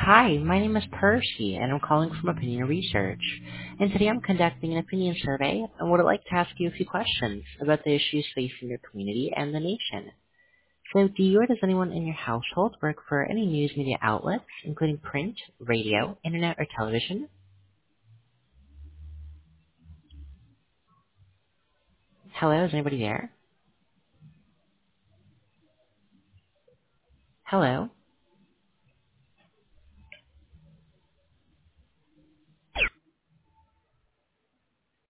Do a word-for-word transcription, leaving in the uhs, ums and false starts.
Hi, my name is Percy, and I'm calling from Opinion Research. And today I'm conducting an opinion survey and would like to ask you a few questions about the issues facing your community and the nation. So, do you or does anyone in your household work for any news media outlets, including print, radio, internet, or television? Hello, is anybody there? Hello?